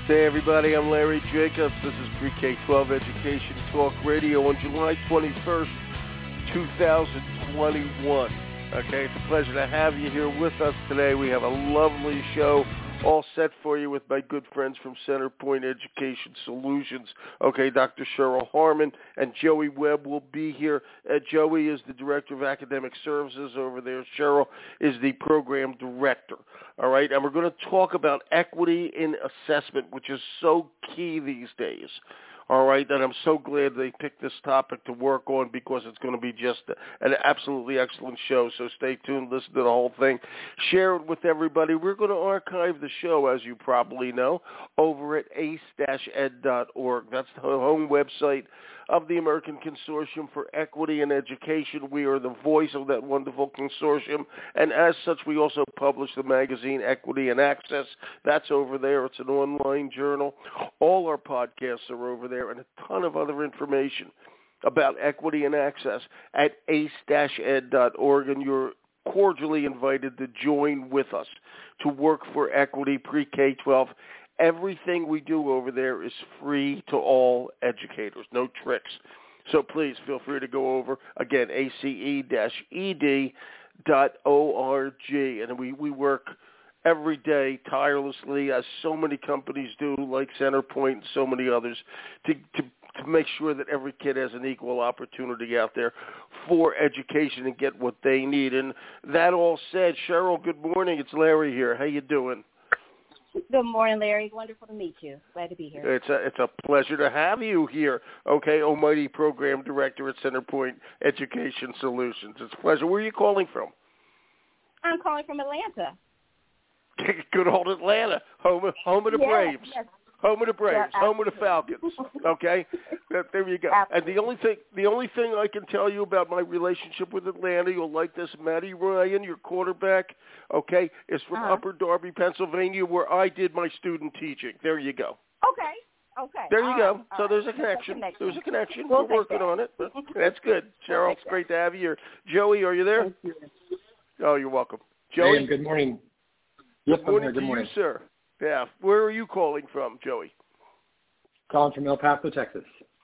Hey everybody, I'm Larry Jacobs. This is Pre-K-12 Education Talk Radio on July 21st, 2021. Okay, it's a pleasure to have you here with us today. We have a lovely show all set for you with my good friends from Centerpoint Education Solutions. Okay, Dr. Cheryl Harmon and Joey Webb will be here. Joey is the Director of Academic Services over there. Cheryl is the Program Director. All right, and we're going to talk about equity in assessment, which is so key these days. All right, and I'm so glad they picked this topic to work on because it's going to be just an absolutely excellent show. So stay tuned, listen to the whole thing, share it with everybody. We're going to archive the show, as you probably know, over at ace-ed.org. That's the home website of the American Consortium for Equity in Education. We are the voice of that wonderful consortium, and as such, we also publish the magazine Equity and Access. That's over there. It's an online journal. All our podcasts are over there, and a ton of other information about equity and access at ace-ed.org, and you're cordially invited to join with us to work for equity pre-K-12. Everything we do over there is free to all educators, no tricks. So please feel free to go over, again, ace-ed.org, and we work every day tirelessly, as so many companies do, like Centerpoint and so many others, to make sure that every kid has an equal opportunity out there for education and get what they need. And that all said, Cheryl, good morning. It's Larry here. How you doing? Good morning, Larry. Wonderful to meet you. Glad to be here. It's a pleasure to have you here. Okay, almighty Program Director at Centerpoint Education Solutions. It's a pleasure. Where are you calling from? I'm calling from Atlanta. Good old Atlanta, home of the Braves. Yes. Home of the Braves, Yeah, home of the Falcons. Okay, there you go. Absolutely. And the only thing I can tell you about my relationship with Atlanta, you'll like this. Matty Ryan, your quarterback, okay, is from Upper Darby, Pennsylvania, where I did my student teaching. There you go. Okay. There you go. Right. So there's a connection. There's a connection. We're working on it. That's good. Cheryl, it's great to have you here. Joey, are you there? Thank you. Oh, you're welcome. Joey. Hey, good morning. Good morning here. to you, sir. Yeah. Where are you calling from, Joey? Calling from El Paso, Texas.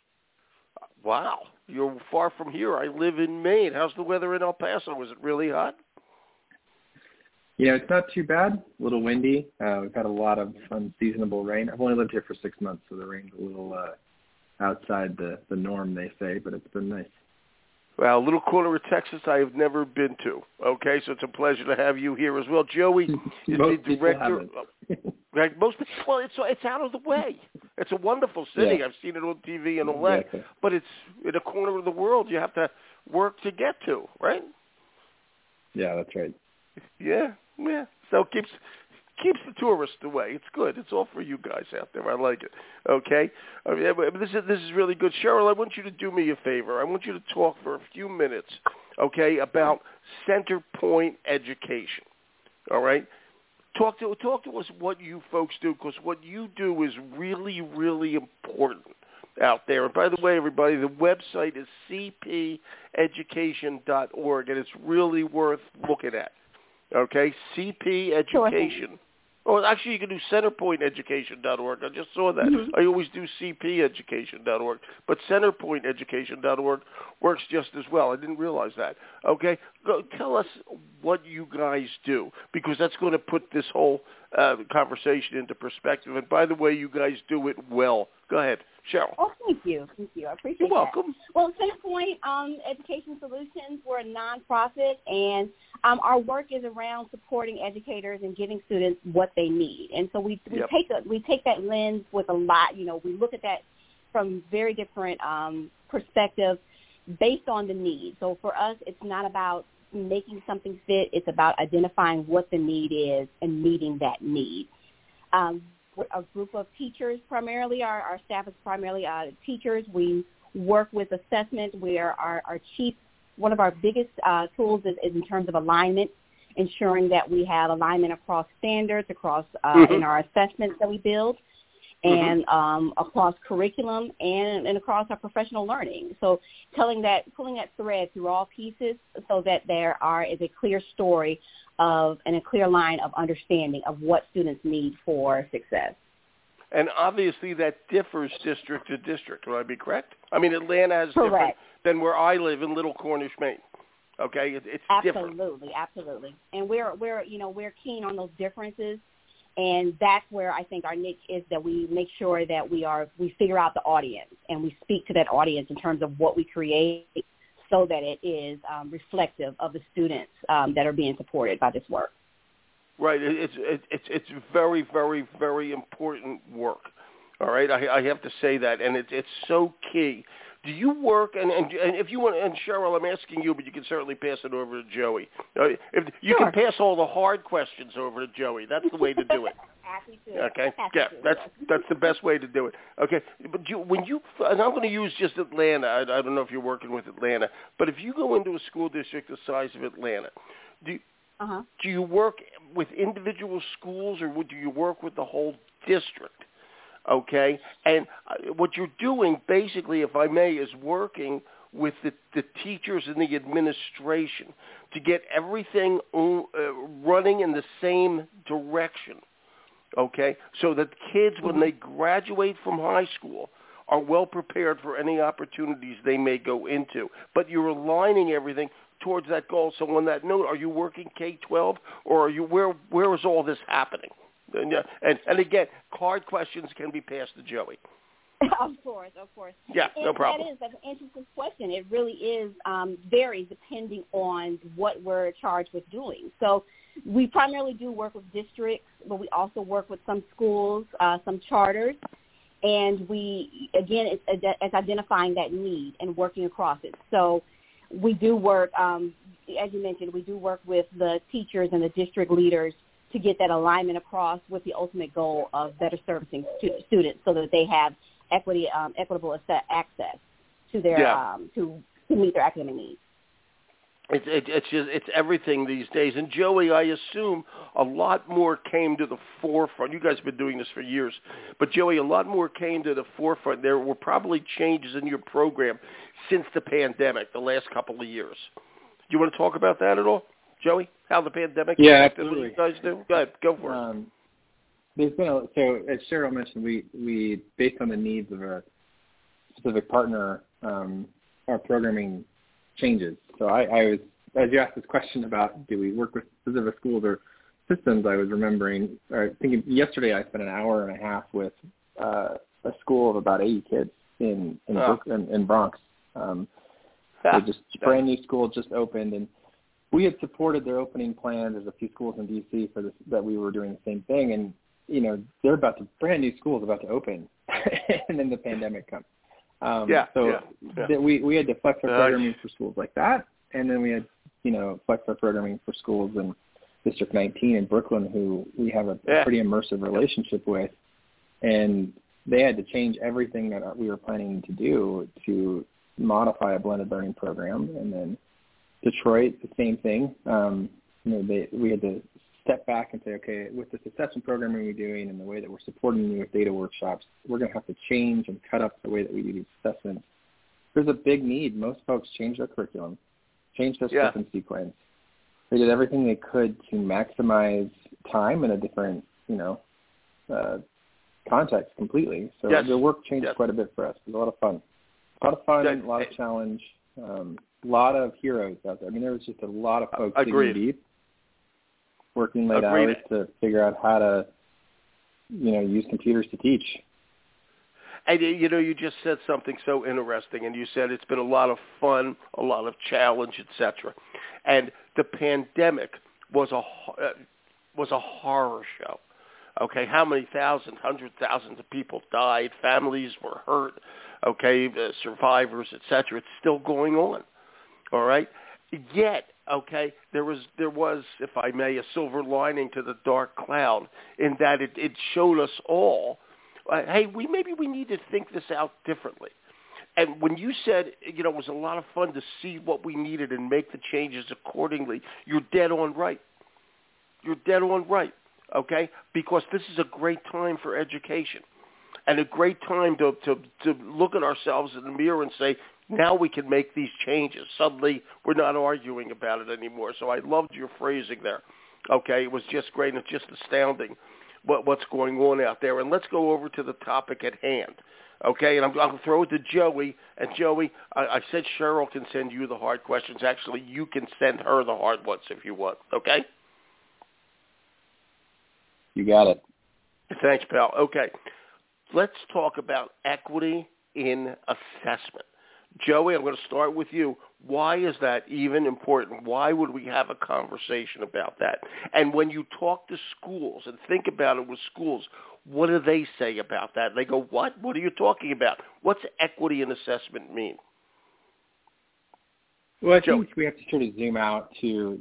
Wow. You're far from here. I live in Maine. How's the weather in El Paso? Is it really hot? Yeah, it's not too bad. A little windy. We've had a lot of unseasonable rain. I've only lived here for 6 months, so the rain's a little outside the norm, they say, but it's been nice. Well, a little corner of Texas I have never been to. Okay, so it's a pleasure to have you here as well. Joey is the director. Right, well, it's out of the way. It's a wonderful city. Yeah. I've seen it on TV and all that, but it's in a corner of the world you have to work to get to, right? Yeah, that's right. Yeah. So it keeps the tourists away. It's good. It's all for you guys out there. I like it. Okay? This is really good. Cheryl, I want you to do me a favor. I want you to talk for a few minutes, okay, about Centerpoint Education. All right? Talk to us what you folks do, because what you do is really, really important out there. And by the way, everybody, the website is cpeducation.org, and it's really worth looking at. Okay, CP Education. Sure. Oh, actually, you can do centerpointeducation.org. I just saw that. Mm-hmm. I always do cpeducation.org, but centerpointeducation.org works just as well. I didn't realize that. Okay, go tell us what you guys do, because that's going to put this whole conversation into perspective. And by the way, you guys do it well. Go ahead, Cheryl. Oh, thank you. I appreciate You're welcome. That. Well, Centerpoint Education Solutions, we're a nonprofit, and our work is around supporting educators and giving students what they need. And so we take that lens with a lot. We look at that from very different perspectives based on the need. So for us, it's not about making something fit. It's about identifying what the need is and meeting that need. A group of teachers primarily. Our staff is primarily teachers. We work with assessment. One of our biggest tools is in terms of alignment, ensuring that we have alignment across standards, across in our assessments that we build, and across curriculum and across our professional learning. So pulling that thread through all pieces so that there is a clear story and a clear line of understanding of what students need for success. And obviously that differs district to district. Would I be correct? I mean, Atlanta has Correct. different than where I live in Little Cornish, Maine. Okay, it's different. Absolutely. And we're keen on those differences, and that's where I think our niche is, that we make sure that we figure out the audience and we speak to that audience in terms of what we create, so that it is reflective of the students that are being supported by this work. Right. It's very, very, very important work. All right. I have to say that, and it's so key. Do you work, and if you want, and Cheryl, I'm asking you, but you can certainly pass it over to Joey. If you Sure. can pass all the hard questions over to Joey, that's the way to do it. Happy to. Okay. Happy Yeah, to. that's the best way to do it. Okay. But and I'm going to use just Atlanta. I don't know if you're working with Atlanta, but if you go into a school district the size of Atlanta, do you work with individual schools, or do you work with the whole district? Okay, and what you're doing, basically, if I may, is working with the teachers and the administration to get everything running in the same direction, okay, so that kids, when they graduate from high school, are well prepared for any opportunities they may go into. But you're aligning everything towards that goal. So on that note, are you working K-12, or are you where is all this happening? And again, hard questions can be passed to Joey. Of course. Yeah, no problem. That's an interesting question. It really is varies depending on what we're charged with doing. So we primarily do work with districts, but we also work with some schools, some charters, and it's identifying that need and working across it. So we do work, as you mentioned, we do work with the teachers and the district leaders to get that alignment across, with the ultimate goal of better servicing students, so that they have equitable access to their to meet their academic needs. It's everything these days. And Joey, I assume a lot more came to the forefront. You guys have been doing this for years, but Joey, a lot more came to the forefront. There were probably changes in your program since the pandemic, the last couple of years. Do you want to talk about that at all, Joey? How the pandemic affected what you guys do? Go ahead, go for it. There's been so as Cheryl mentioned, we based on the needs of a specific partner, our programming changes. So I was, as you asked this question about do we work with specific schools or systems, I was thinking yesterday I spent an hour and a half with a school of about 80 kids in Bronx. They just brand new school just opened, and we had supported their opening plan. There's a few schools in D.C. for this that we were doing the same thing, and they're brand new schools about to open, and then the pandemic comes. We had to flex our programming for schools like that, and then we had flex our programming for schools in District 19 in Brooklyn, who we have a pretty immersive relationship with, and they had to change everything that we were planning to do to modify a blended learning program. And then Detroit, the same thing. We had to step back and say, okay, with this assessment programming we're doing and the way that we're supporting you with data workshops, we're going to have to change and cut up the way that we do these assessments. There's a big need. Most folks changed their curriculum, changed their script and sequence. They did everything they could to maximize time in a different, context completely. So the work changed quite a bit for us. It was a lot of fun. A lot of challenge, a lot of heroes out there. I mean, there was just a lot of folks digging deep, working late hours to figure out how to, use computers to teach. And, you just said something so interesting, and you said it's been a lot of fun, a lot of challenge, etc. And the pandemic was a horror show. Okay, how many thousands, hundreds of thousands of people died, families were hurt, survivors, etc. It's still going on, all right? Yet, there was, if I may, a silver lining to the dark cloud in that it showed us all, hey, we need to think this out differently. And when you said, it was a lot of fun to see what we needed and make the changes accordingly, you're dead on right. You're dead on right, okay? Because this is a great time for education and a great time to look at ourselves in the mirror and say, now we can make these changes. Suddenly, we're not arguing about it anymore. So I loved your phrasing there. Okay, it was just great and it's just astounding. what's going on out there. And let's go over to the topic at hand. Okay, and I'm going to throw it to Joey. And Joey, I said Cheryl can send you the hard questions. Actually, you can send her the hard ones if you want. Okay? You got it. Thanks, pal. Okay, let's talk about equity in assessment. Joey, I'm going to start with you. Why is that even important? Why would we have a conversation about that? And when you talk to schools and think about it with schools, what do they say about that? They go, what? What are you talking about? What's equity in assessment mean? Well, I think we have to sort of zoom out to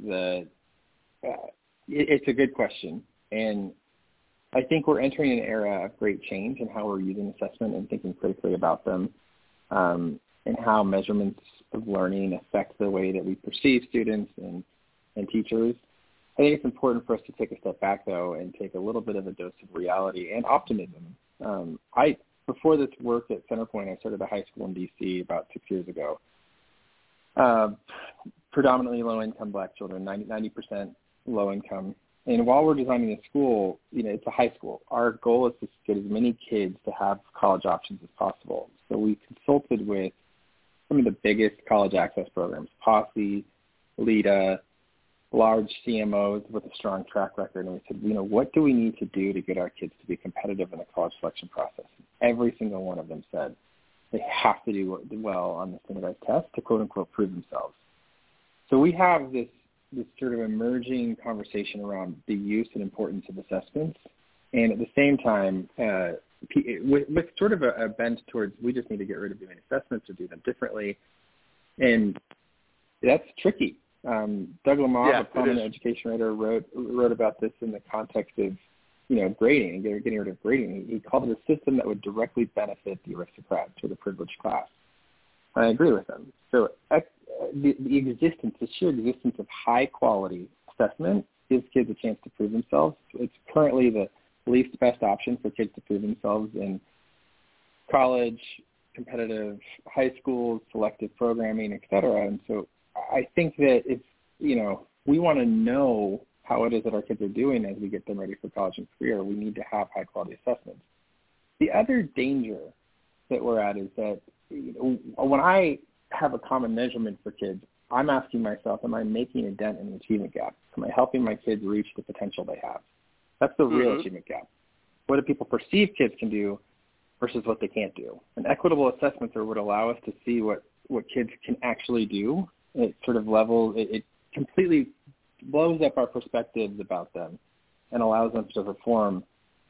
it's a good question. And I think we're entering an era of great change in how we're using assessment and thinking critically about them, and how measurements of learning affect the way that we perceive students and teachers. I think it's important for us to take a step back, though, and take a little bit of a dose of reality and optimism. Before this work at Centerpoint, I started a high school in D.C. about 6 years ago. Predominantly low-income Black children, 90% low-income. And while we're designing a school, it's a high school. Our goal is to get as many kids to have college options as possible. So we consulted with some of the biggest college access programs, Posse, LEDA, large CMOs with a strong track record, and we said, what do we need to do to get our kids to be competitive in the college selection process? Every single one of them said they have to do well on the standardized test to quote-unquote prove themselves. So we have this sort of emerging conversation around the use and importance of assessments, and at the same time, with sort of a bent towards we just need to get rid of doing assessments or do them differently, and that's tricky. Doug Lamont, a prominent education writer, wrote about this in the context of grading and getting rid of grading. He called it a system that would directly benefit the aristocrats or the privileged class. I agree with him. So the sheer existence of high-quality assessment gives kids a chance to prove themselves. It's currently the least best option for kids to prove themselves in college, competitive high schools, selective programming, et cetera. And so I think that if, we want to know how it is that our kids are doing as we get them ready for college and career, we need to have high-quality assessments. The other danger that we're at is that when I have a common measurement for kids, I'm asking myself, am I making a dent in the achievement gap? Am I helping my kids reach the potential they have? That's the real achievement gap. What do people perceive kids can do versus what they can't do? And equitable assessments are what allow us to see what kids can actually do. It sort of it completely blows up our perspectives about them and allows them to perform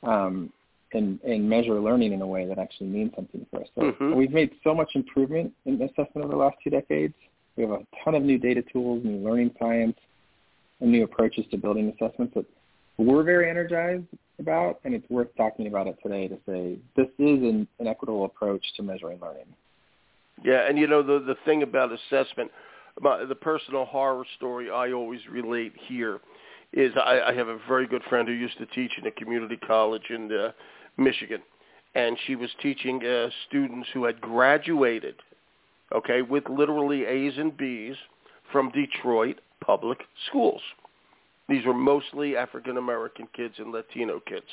and measure learning in a way that actually means something for us. So we've made so much improvement in assessment over the last 2 decades. We have a ton of new data tools, new learning science, and new approaches to building assessments that we're very energized about, and it's worth talking about it today to say this is an equitable approach to measuring learning. Yeah, and the thing about assessment, the personal horror story I always relate here is I have a very good friend who used to teach in a community college in Michigan, and she was teaching students who had graduated, with literally A's and B's from Detroit public schools. These were mostly African-American kids and Latino kids,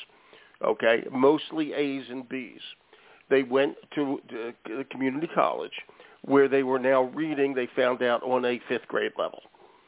mostly A's and B's. They went to the community college where they were now reading, they found out, on a 5th grade level,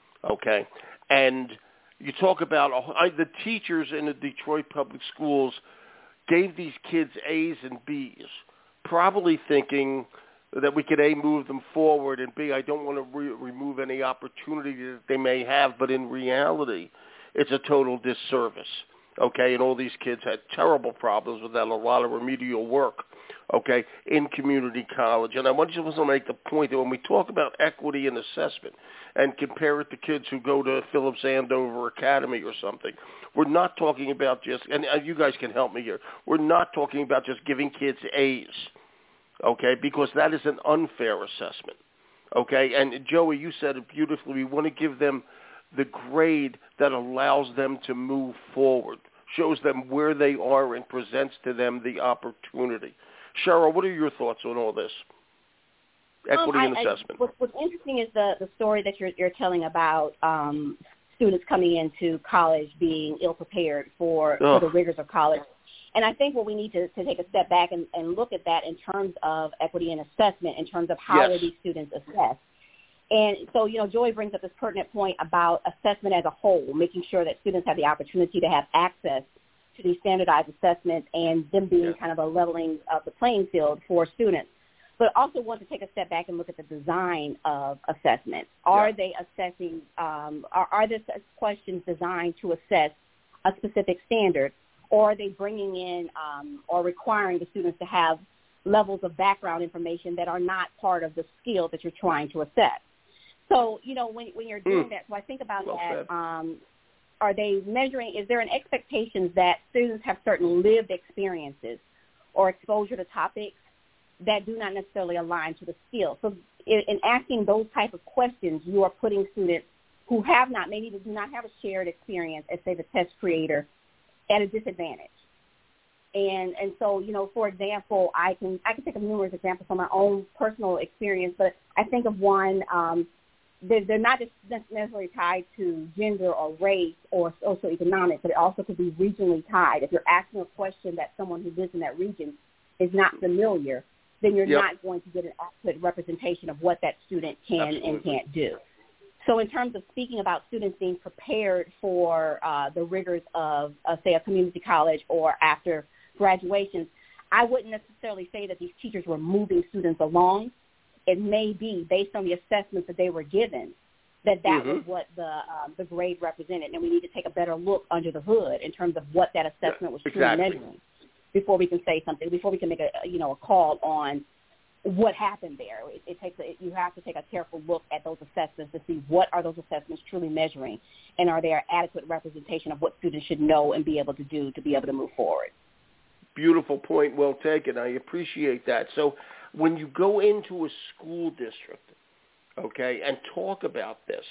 And you talk about the teachers in the Detroit public schools gave these kids A's and B's, probably thinking that we could, A, move them forward, and B, I don't want to remove any opportunity that they may have, but in reality, it's a total disservice, and all these kids had terrible problems without a lot of remedial work, in community college. And I want you to make the point that when we talk about equity and assessment and compare it to kids who go to Phillips Andover Academy or something, we're not talking about just, and you guys can help me here, we're not talking about just giving kids A's, because that is an unfair assessment, And Joey, you said it beautifully. We want to give them the grade that allows them to move forward, shows them where they are, and presents to them the opportunity. Cheryl, what are your thoughts on all this? Equity and assessment. What's interesting is the story that you're telling about students coming into college being ill-prepared for the rigors of college. And I think what we need to take a step back and look at that in terms of equity and assessment, in terms of how are these students assessed. And so, Joy brings up this pertinent point about assessment as a whole, making sure that students have the opportunity to have access to these standardized assessments and them being kind of a leveling of the playing field for students. But also want to take a step back and look at the design of assessment. Are they assessing, are the questions designed to assess a specific standard, or are they bringing in or requiring the students to have levels of background information that are not part of the skill that you're trying to assess? So, when you're doing that, so I think about that, are they measuring, is there an expectation that students have certain lived experiences or exposure to topics that do not necessarily align to the skill? So in asking those type of questions, you are putting students who have not, maybe they do not have a shared experience as, say, the test creator, at a disadvantage. And so, for example, I can take numerous examples from my own personal experience, but I think of one, they're not just necessarily tied to gender or race or socioeconomic, but it also could be regionally tied. If you're asking a question that someone who lives in that region is not familiar, then you're not going to get an adequate representation of what that student can and can't do. So in terms of speaking about students being prepared for the rigors of, say, a community college or after graduation, I wouldn't necessarily say that these teachers were moving students along. It may be based on the assessments that they were given that was what the grade represented, and we need to take a better look under the hood in terms of what that assessment was truly measuring before we can say something, before we can make a call on what happened there. You have to take a careful look at those assessments to see what are those assessments truly measuring, and are there adequate representation of what students should know and be able to do to be able to move forward. Beautiful point, well taken. I appreciate that. So when you go into a school district, and talk about this,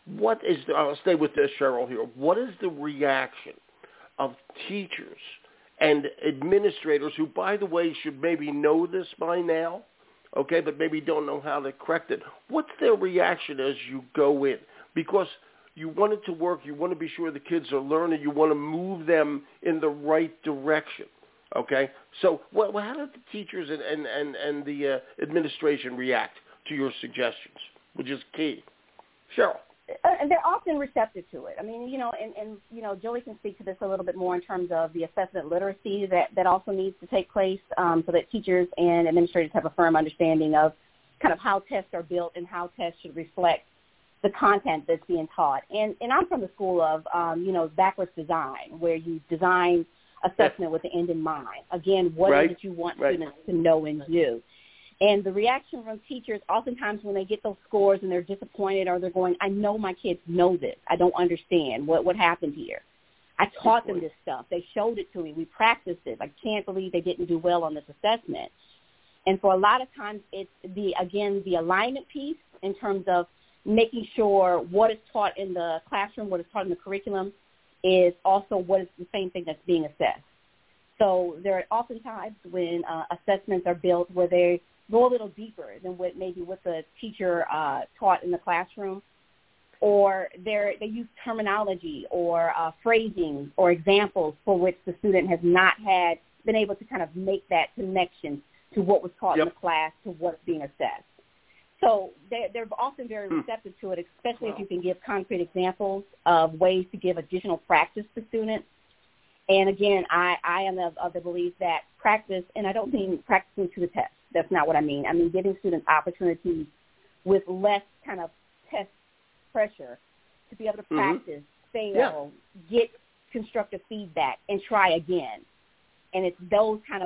I'll stay with this, Cheryl, here. What is the reaction of teachers and administrators who, by the way, should maybe know this by now, but maybe don't know how to correct it? What's their reaction as you go in? Because you want it to work. You want to be sure the kids are learning. You want to move them in the right direction. So how did the teachers and the administration react to your suggestions, which is key? Cheryl. They're often receptive to it. I mean, and Joey can speak to this a little bit more in terms of the assessment literacy that also needs to take place so that teachers and administrators have a firm understanding of kind of how tests are built and how tests should reflect the content that's being taught. And I'm from the school of, backwards design, where you design assessment with the end in mind. Again, what is it you want students to know and do? And the reaction from teachers, oftentimes when they get those scores and they're disappointed or they're going, I know my kids know this. I don't understand what happened here. I taught them this stuff. They showed it to me. We practiced it. I can't believe they didn't do well on this assessment. And for a lot of times, it's the alignment piece in terms of making sure what is taught in the classroom, what is taught in the curriculum, is also what is the same thing that's being assessed. So there are often times when assessments are built where they go a little deeper than what the teacher taught in the classroom, or they use terminology or phrasing or examples for which the student has not been able to kind of make that connection to what was taught in the class to what's being assessed. So they're often very receptive to it, especially if you can give concrete examples of ways to give additional practice to students. And again, I am of the belief that practice, and I don't mean practicing to the test. That's not what I mean. I mean giving students opportunities with less kind of test pressure to be able to practice, fail, get constructive feedback, and try again. And it's those kind of,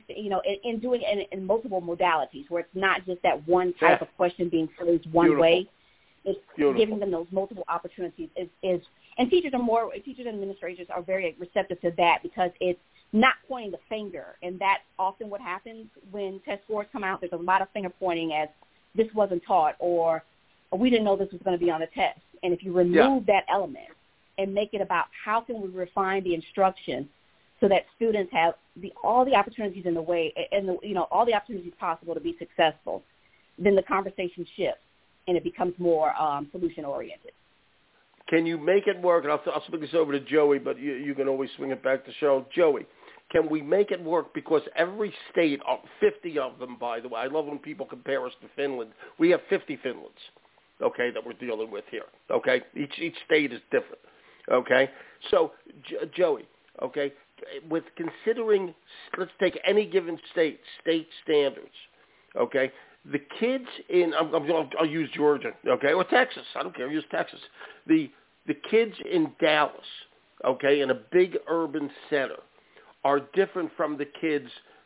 in doing it in multiple modalities where it's not just that one type of question being phrased one way. It's giving them those multiple opportunities. And teachers and administrators are very receptive to that because it's not pointing the finger. And that's often what happens when test scores come out. There's a lot of finger pointing as this wasn't taught or we didn't know this was going to be on the test. And if you remove that element and make it about how can we refine the instruction so that students have all the opportunities in the way, and all the opportunities possible to be successful, then the conversation shifts and it becomes more solution-oriented. Can you make it work? And I'll swing this over to Joey, but you can always swing it back to Cheryl. Joey, can we make it work? Because every state, 50 of them, by the way, I love when people compare us to Finland. We have 50 Finlands, okay, that we're dealing with here, okay? Each state is different, okay? So, Joey, okay, with considering, let's take any given state standards, okay? The kids in, I'll use Georgia, okay, or Texas. I don't care. Use Texas. The kids in Dallas, okay, in a big urban center, are different from the kids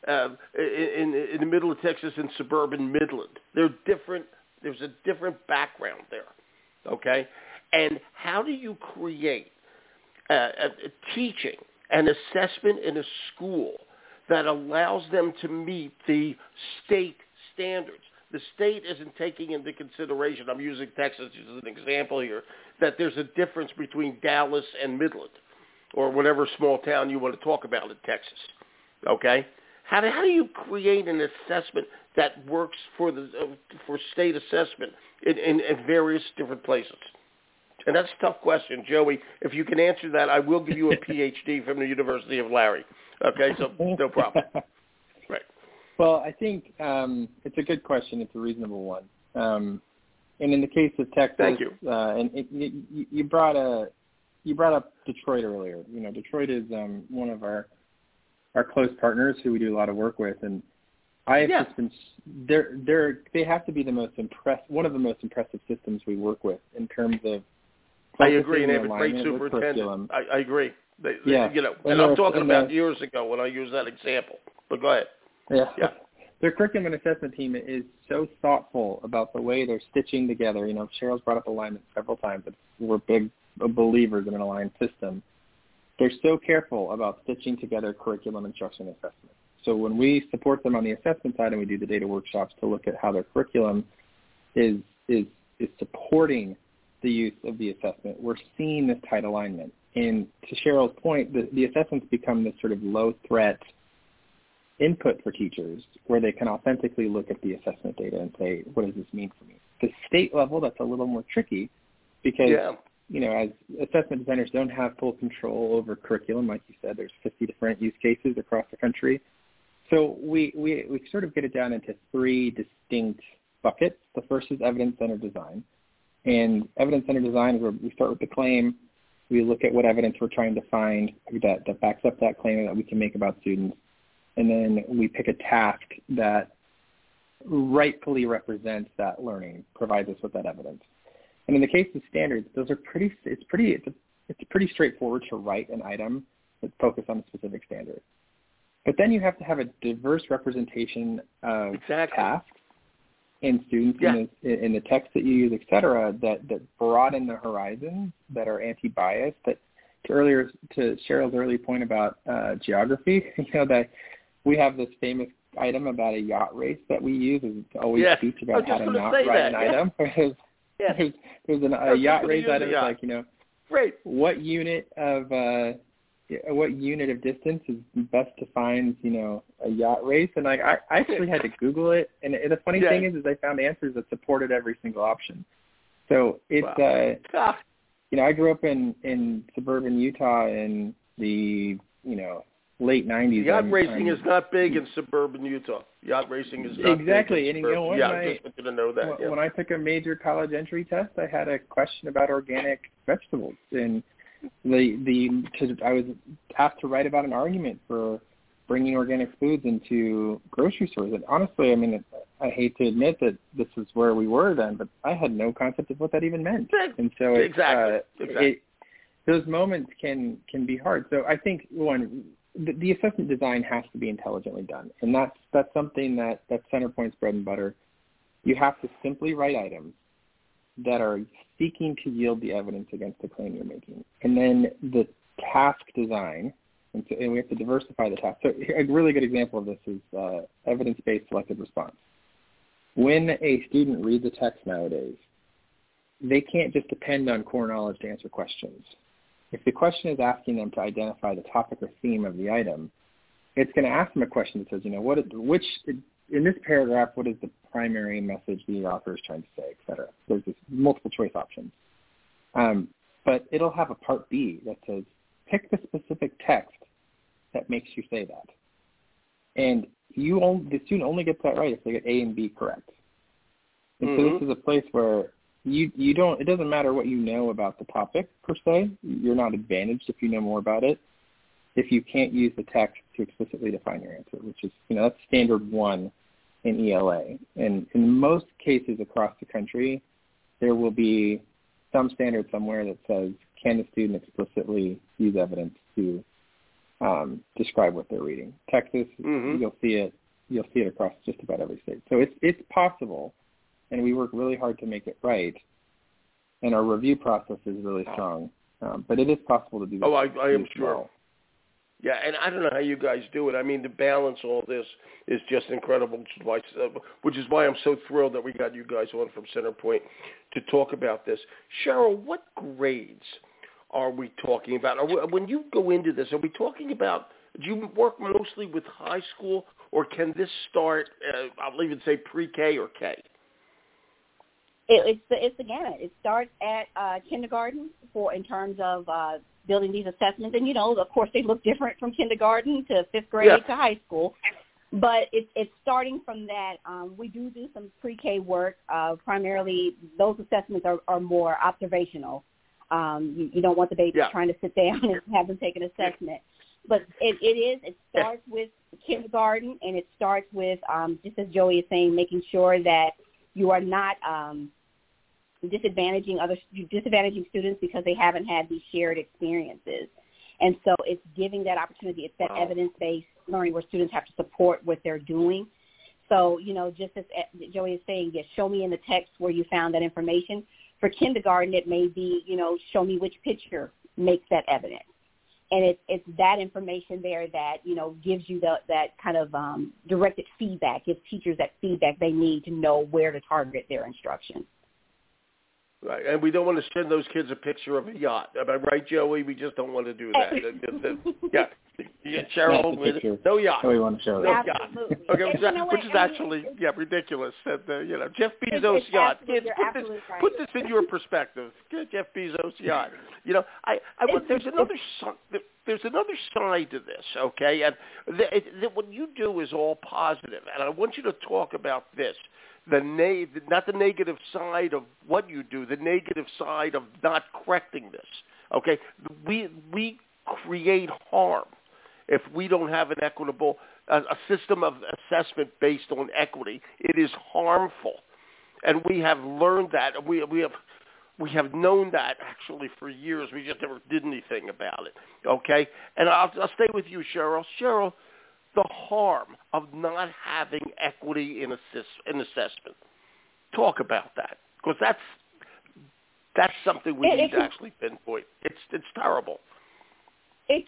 in the middle of Texas in suburban Midland. They're different. There's a different background there, okay? And how do you create a teaching and assessment in a school that allows them to meet the state standards? The state isn't taking into consideration, I'm using Texas as an example here, that there's a difference between Dallas and Midland or whatever small town you want to talk about in Texas, okay? How do you create an assessment that works for state assessment in various different places? And that's a tough question, Joey. If you can answer that, I will give you a PhD from the University of Larry, okay? So no problem. Right. Well, I think it's a good question. It's a reasonable one. And in the case of Texas, thank you. And you brought up Detroit earlier. You know, Detroit is one of our close partners who we do a lot of work with, and I have just been they have to be one of the most impressive systems we work with in terms of. I agree, and they have a great superintendent. I agree. And I'm talking about years ago when I used that example. But go ahead. Yeah. Their curriculum and assessment team is so thoughtful about the way they're stitching together. You know, Cheryl's brought up alignment several times, but we're big believers in an aligned system. They're so careful about stitching together curriculum, instruction, and assessment. So when we support them on the assessment side and we do the data workshops to look at how their curriculum is supporting the use of the assessment, we're seeing this tight alignment. And to Cheryl's point, the assessments become this sort of low-threat input for teachers where they can authentically look at the assessment data and say, what does this mean for me? The state level, that's a little more tricky because, you know, as assessment designers don't have full control over curriculum, like you said, there's 50 different use cases across the country. So we sort of get it down into three distinct buckets. The first is evidence-centered design. And evidence-centered design is where we start with the claim. We look at what evidence we're trying to find that backs up that claim that we can make about students. And then we pick a task that rightfully represents that learning, provides us with that evidence. And in the case of standards, those are it's pretty straightforward to write an item that's focused on a specific standard. But then you have to have a diverse representation of tasks and students in the text that you use, et cetera, that broaden the horizon, that are anti-biased. That to Cheryl's early point about geography, you know, that we have this famous item about a yacht race that we use to always teach about how to not write an item. There's a yacht race item that's like, you know, what unit of distance is best defines, you know, a yacht race? And I actually had to Google it. And the funny thing is I found answers that supported every single option. So it's, you know, I grew up in suburban Utah in the, you know, late 90s. Yacht racing is not big in suburban Utah. Yacht racing is not exactly. Big in and you know what? I just wanted to know that. When I took a major college entry test, I had a question about organic vegetables, and I was asked to write about an argument for bringing organic foods into grocery stores. And honestly, I mean, I hate to admit that this is where we were then, but I had no concept of what that even meant. And so those moments can be hard. So I think the assessment design has to be intelligently done, and that's something that's Centerpoint's bread and butter. You have to simply write items that are seeking to yield the evidence against the claim you're making, and then the task design, and we have to diversify the task. So a really good example of this is evidence-based selected response. When a student reads a text nowadays, they can't just depend on core knowledge to answer questions. If the question is asking them to identify the topic or theme of the item, it's going to ask them a question that says, you know, in this paragraph, what is the primary message the author is trying to say, et cetera. There's this multiple choice options. but it'll have a part B that says, pick the specific text that makes you say that. And the student only gets that right if they get A and B correct. And so this is a place where it doesn't matter what you know about the topic per se. You're not advantaged if you know more about it, if you can't use the text to explicitly define your answer, which is, that's standard 1 in ELA. And in most cases across the country, there will be some standard somewhere that says, can the student explicitly use evidence to describe what they're reading? Texas, you'll see it across just about every state. So it's possible, and we work really hard to make it right, and our review process is really strong. But it is possible to do that. Oh, I am sure. Well. Yeah, and I don't know how you guys do it. I mean, to balance all this is just incredible, which is why I'm so thrilled that we got you guys on from Centerpoint to talk about this. Cheryl, what grades are we talking about? When you go into this, are we talking about, do you work mostly with high school, or can this start, I'll even say pre-K or K? It's the gamut. It starts at kindergarten in terms of building these assessments. And, of course, they look different from kindergarten to 5th grade to high school. But it's starting from that. We do some pre-K work. Primarily, those assessments are more observational. You don't want the baby trying to sit down and have them take an assessment. But it starts with kindergarten, and it starts with, just as Joey is saying, making sure that you are not disadvantaging students because they haven't had these shared experiences. And so it's giving that opportunity. It's that evidence-based learning where students have to support what they're doing. So, just as Joey is saying, show me in the text where you found that information. For kindergarten, it may be, show me which picture makes that evidence. And it's that information there that, gives you that kind of directed feedback, gives teachers that feedback they need to know where to target their instruction. Right, and we don't want to send those kids a picture of a yacht. Am I right, Joey? We just don't want to do that. Cheryl, with no yacht. We want to show that. Absolutely. Okay, which is actually ridiculous. That Jeff Bezos' yacht. Kids, put this in your perspective. Jeff Bezos' yacht. There's another side to this, okay? And what you do is all positive, and I want you to talk about this. Not the negative side of what you do, the negative side of not correcting this. Okay, we create harm if we don't have an equitable a system of assessment based on equity. It is harmful, and we have learned that. We have known that actually for years. We just never did anything about it. Okay, and I'll stay with you, Cheryl. Cheryl, the harm of not having equity in assessment. Talk about that, because that's something we need to actually pinpoint. It's terrible. It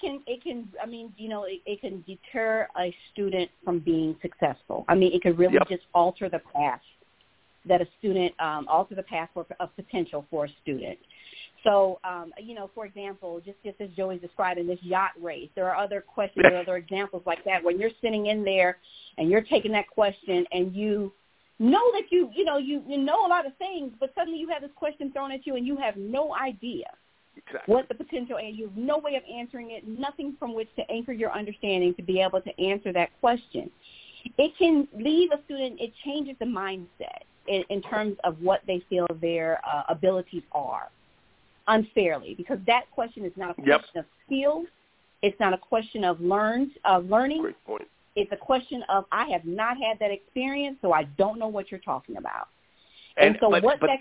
can deter a student from being successful. I mean, it could really just alter the path that a student, alter the path of potential for a student. So, for example, just as Joey's describing this yacht race, there are other questions, there are other examples like that when you're sitting in there and you're taking that question and you know that you know a lot of things, but suddenly you have this question thrown at you and you have no idea what the potential, and you have no way of answering it, nothing from which to anchor your understanding to be able to answer that question. It can leave a student, it changes the mindset in terms of what they feel their abilities are. Unfairly, because that question is not a question of skill. It's not a question of learning. Great point. It's a question of, I have not had that experience, so I don't know what you're talking about. And so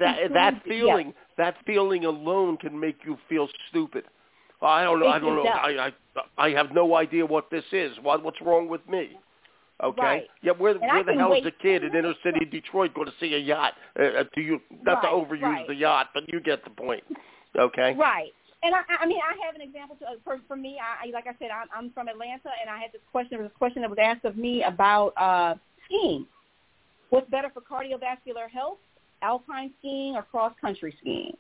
that feeling alone can make you feel stupid. I don't know. I have no idea what this is. What's wrong with me? Okay. Right. Yeah. Where the hell is a kid in inner city Detroit going to see a yacht? Not to overuse the yacht, but you get the point. Okay. Right. And I have an example too. For me, like I said, I'm from Atlanta, and I had this question. There was a question that was asked of me about skiing. What's better for cardiovascular health, alpine skiing or cross-country skiing?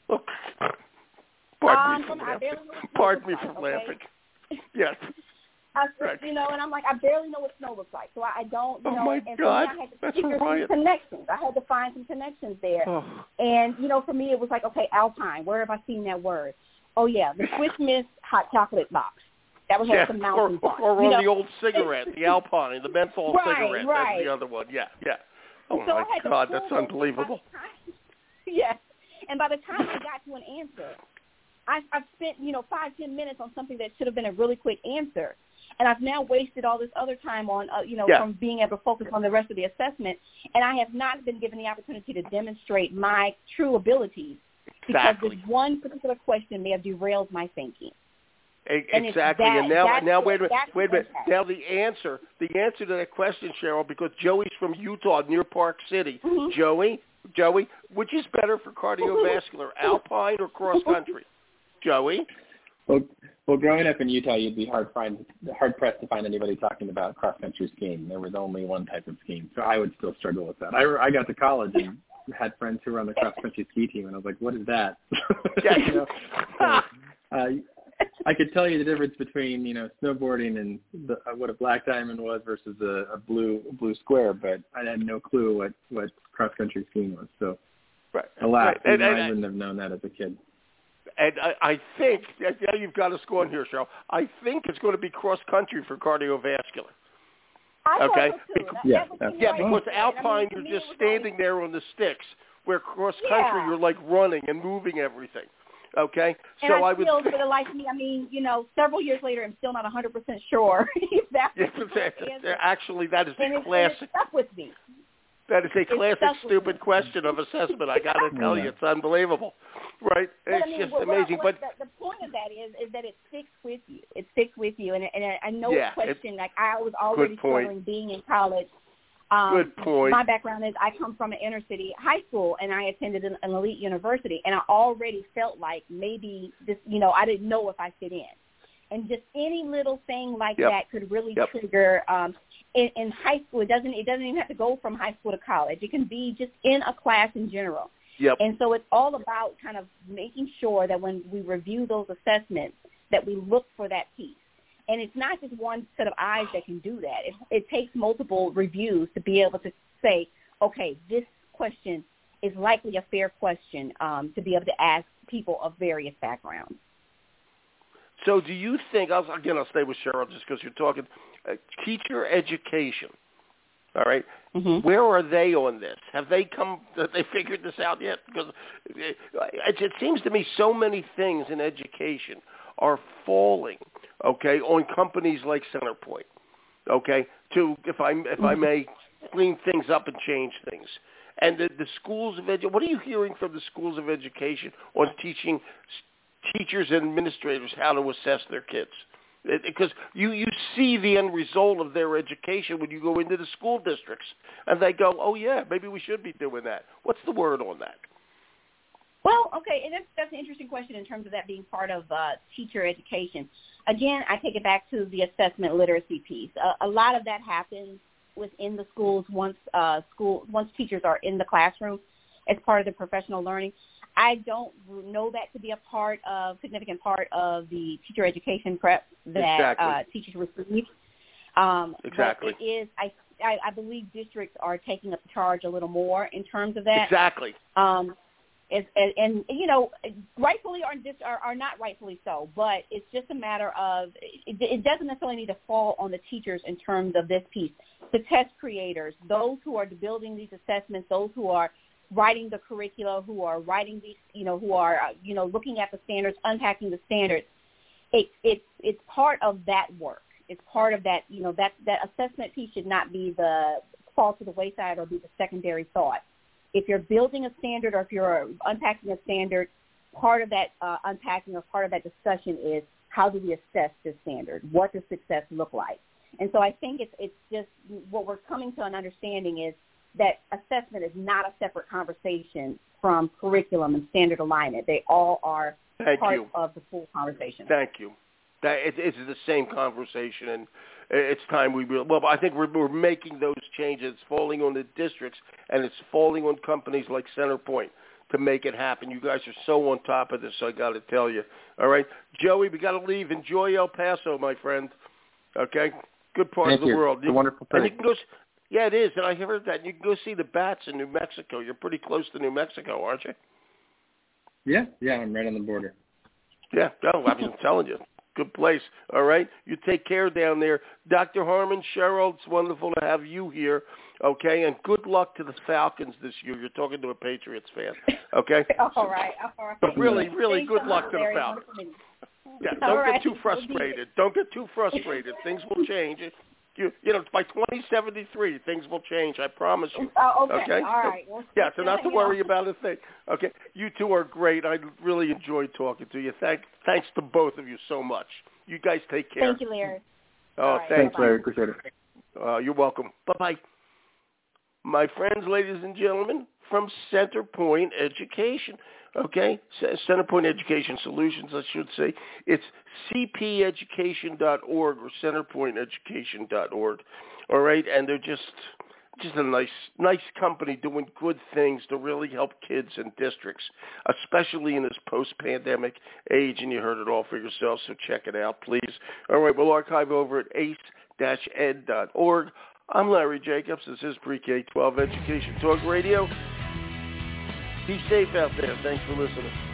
Pardon me for laughing. Yes. And I'm like, I barely know what snow looks like, so I don't, Oh, my God. I had to figure some connections. I had to find some connections there. Oh. And, for me, it was like, okay, alpine, where have I seen that word? Oh, yeah, the Swiss Miss hot chocolate box. That would have some mountain fun. Or on the old cigarette, the Alpine, the menthol cigarette. Right. That's the other one. Yeah. Oh, so my God, that's unbelievable. Yes. And by the time I got to an answer, I've spent, 5-10 minutes on something that should have been a really quick answer. And I've now wasted all this other time on, from being able to focus on the rest of the assessment. And I have not been given the opportunity to demonstrate my true abilities. Exactly. Because this one particular question may have derailed my thinking. Exactly. And now wait a minute. Now the answer to that question, Cheryl, because Joey's from Utah, near Park City. Mm-hmm. Joey, which is better for cardiovascular, alpine or cross country? Joey? Well, growing up in Utah, you'd be hard pressed to find anybody talking about cross country skiing. There was only one type of skiing, so I would still struggle with that. I got to college and had friends who were on the cross country ski team, and I was like, "What is that?" I could tell you the difference between snowboarding and what a black diamond was versus a blue square, but I had no clue what cross country skiing was. So, alas, I wouldn't have known that as a kid. And I think you've got us going here, Cheryl. I think it's going to be cross country for cardiovascular. Okay. Because alpine you're just standing there on the sticks, where cross country you're like running and moving everything. Okay, and so I would still, for the life of me, several years later, I'm still not 100% sure if that's actually, that is the classic. It stuck with me. That is a classic stupid question of assessment. I got to tell you, it's unbelievable, right? It's just amazing. But the point of that is that it sticks with you. It sticks with you, and I know a question. Like I was already struggling being in college. Good point. My background is I come from an inner city high school, and I attended an elite university, and I already felt like maybe this, I didn't know if I fit in. And just any little thing like that could really trigger. In high school, it doesn't even have to go from high school to college. It can be just in a class in general. Yep. And so it's all about kind of making sure that when we review those assessments, that we look for that piece. And it's not just one set of eyes that can do that. It takes multiple reviews to be able to say, okay, this question is likely a fair question to be able to ask people of various backgrounds. So do you think, I'll stay with Cheryl just because you're talking, teacher education, all right? Mm-hmm. Where are they on this? Have they figured this out yet? Because it seems to me so many things in education are falling, okay, on companies like CenterPoint, okay, to, if I may, clean things up and change things. And the schools of what are you hearing from the schools of education on teaching teachers and administrators how to assess their kids? Because you see the end result of their education when you go into the school districts, and they go, oh, yeah, maybe we should be doing that. What's the word on that? Well, okay, and that's an interesting question in terms of that being part of teacher education. Again, I take it back to the assessment literacy piece. A lot of that happens within the schools once teachers are in the classroom as part of the professional learning. I don't know that to be a significant part of the teacher education prep that teachers receive. Exactly. But it is, I believe districts are taking up the charge a little more in terms of that. Exactly. And rightfully or not rightfully so, but it's just a matter of it doesn't necessarily need to fall on the teachers in terms of this piece. The test creators, those who are building these assessments, those who are writing the curricula, who are writing these, who are looking at the standards, unpacking the standards. It's part of that work. It's part of that. That assessment piece should not be the fall to the wayside or be the secondary thought. If you're building a standard or if you're unpacking a standard, part of that unpacking or part of that discussion is how do we assess this standard? What does success look like? And so I think it's just what we're coming to an understanding is that assessment is not a separate conversation from curriculum and standard alignment. They all are part of the full conversation. Thank you. It's the same conversation, and it's time I think we're making those changes. It's falling on the districts, and it's falling on companies like CenterPoint to make it happen. You guys are so on top of this, so I got to tell you. All right, Joey, we got to leave. Enjoy El Paso, my friend. Okay, good part of the world. It's a wonderful thing. And you can go. Yeah, it is, and I heard that. You can go see the bats in New Mexico. You're pretty close to New Mexico, aren't you? Yeah, I'm right on the border. Yeah, no, I'm telling you. Good place. All right? You take care down there. Dr. Harmon, Cheryl, it's wonderful to have you here. Okay? And good luck to the Falcons this year. You're talking to a Patriots fan. Okay? All right. But really, really Thanks good so luck much, to the Larry. Falcons. Yeah, don't get too frustrated. Don't get too frustrated. Things will change. You know, by 2073, things will change. I promise you. Oh, okay. Okay? All right. Well, yeah, so not to worry about a thing. Okay? You two are great. I really enjoyed talking to you. Thanks to both of you so much. You guys take care. Thank you, Larry. Oh, right, thanks, Larry. Appreciate it. You're welcome. Bye-bye. My friends, ladies and gentlemen, from Centerpoint Education. Okay? Centerpoint Education Solutions, I should say. It's cpeducation.org or centerpointeducation.org. All right? And they're just a nice company doing good things to really help kids and districts, especially in this post-pandemic age. And you heard it all for yourself, so check it out, please. All right, we'll archive over at ace-ed.org. I'm Larry Jacobs. This is Pre-K-12 Education Talk Radio. Be safe out there. Thanks for listening.